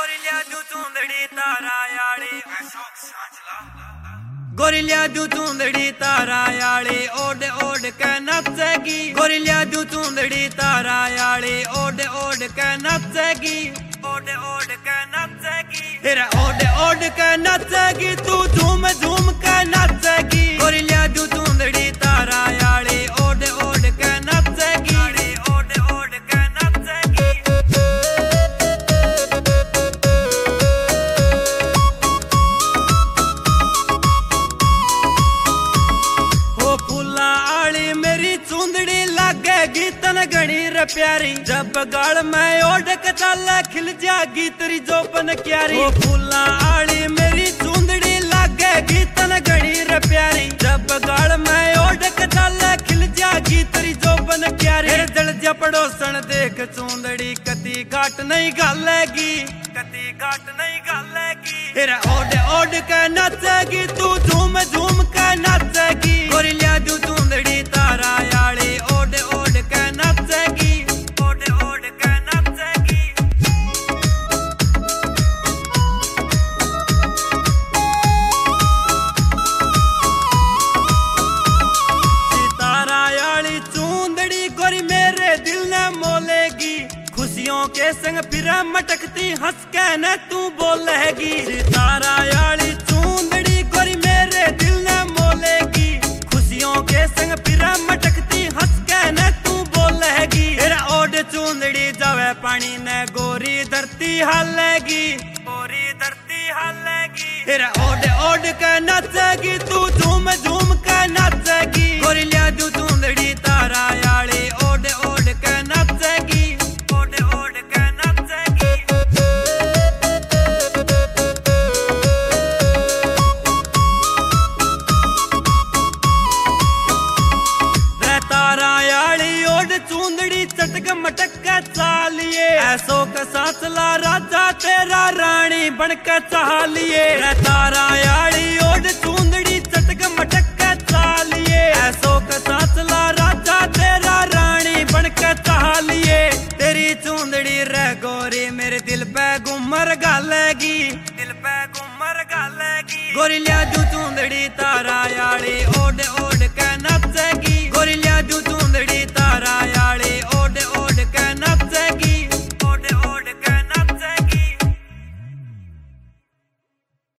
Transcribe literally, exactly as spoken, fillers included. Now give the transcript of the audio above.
गोरिल्या दू चूंदड़ी तारा याड़ी गोरिल्या दू चूंदड़ी तारा याड़ी odd odd के नचेगी गोरिल्या दू चूंदड़ी तारा याड़ी ओड ओड के नचेगी ओड ओड के नचेगी तेरा ओड ओड के नचेगी तू झूम झूम के नचेगी गोरिल्या दू चूंदड़ी तारा याड़ी ओड ओड के नचेगी ओड ओड के नचेगी हो फूला आली मेरी चूंदड़ी लागेगी तन घनी रे प्यारी जब गाल में ओढ़ के चाले खिल जाएगी तेरी जोबन क्यारी हो फूला आली मेरी चूंदड़ी लागेगी तन घनी रे प्यारी जब गाल में ओढ़ के चाले खिल जाएगी तेरी जोबन क्यारी जल जा पड़ोसन देख चूंदड़ी कती घाट नहीं गालेगी कती घाट नहीं गालेगी तेरा ओढ़ ओढ़ के नचेगी तू झूम झूम के नचेगी गोरिल्या दू चूंदड़ी तारा याड़ी ओढ़ ओढ़ के नचेगी ओढ़ ओढ़ के नचेगी सितारा याड़ी चूंदड़ी गोरी मेरे दिल ने मोलेगी खुशियों के संग फिर मटकती हंस के न तू बोलेगी सितारा याड़ी चूंदड़ी गोरी मेरे दिल ने मोलेगी खुशियों के संग फिर मटकती हंस के न तू बोलेगी तेरा ओढ़ चूंदड़ी जावे पानी ने गोरी धरती हालेगी गोरी धरती हालेगी तेरा ओढ़ ओढ़ के नचेगी तू झूम झूम के नचेगी गोरिल्या दू चूंदड़ी तारा याड़ी ओढ़ ओढ़ के नचेगी ओढ़ ओढ़ के नचेगी रे तारा याड़ी ओढ़ चूंदड़ी चटक मटक के चालिए ऐसो का साचला राजा तेरा रानी बनकर चाह लिए रे तारा याड़ी ओढ़ चूंदड़ी चटक मटक के चालिए ऐसो का साचला राजा तेरा रानी बनकर चाह लिए तेरी चूंदड़ी रह गोरी मेरे दिल पे घुमर गालेगी दिल पे घुमर गालेगी गोरिल्या दू चूंदड़ी तारा याड़ी